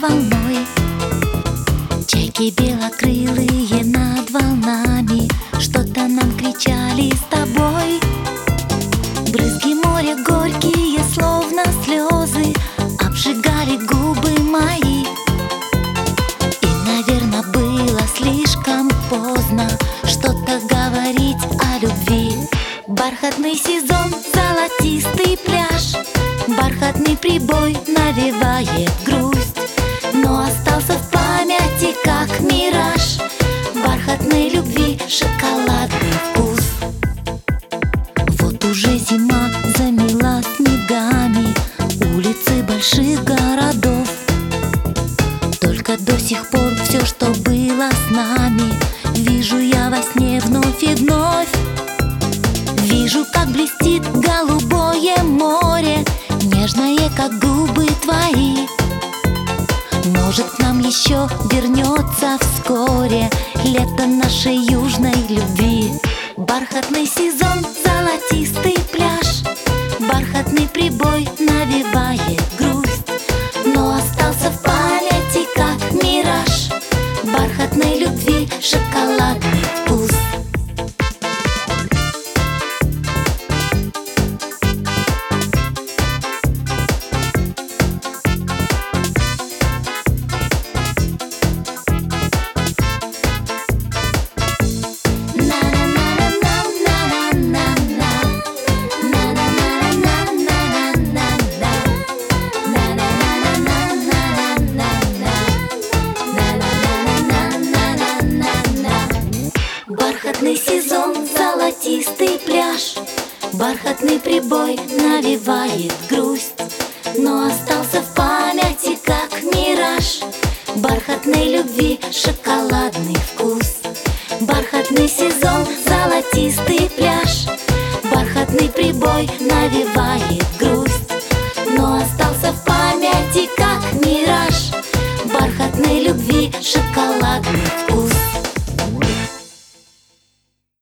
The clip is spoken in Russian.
волной. Чайки белокрылые над волнами что-то нам кричали с тобой. Брызги моря горькие, словно слезы, обжигали губы мои. И, наверное, было слишком поздно что-то говорить о любви. Бархатный сезон, золотистый пляж, бархатный прибой навевает грусть, но остался в памяти как мираж бархатной любви шоколадный вкус. Вот уже зима замела снегами улицы больших городов. Только до сих пор все, что было с нами, вижу я во сне вновь и вновь. Вижу, как блестит голубое море, нежное, как губы твои. Может, к нам еще вернется вскоре лето нашей южной любви. Бархатный сезон, золотистый пляж, бархатный прибой навевает грусть, но остался в памяти как мираж бархатной любви шоколадный вкус. Бархатный сезон, золотистый пляж, бархатный прибой навевает грусть, но остался в памяти как мираж бархатной любви шоколадный вкус. Бархатный сезон, золотистый пляж, бархатный прибой навевает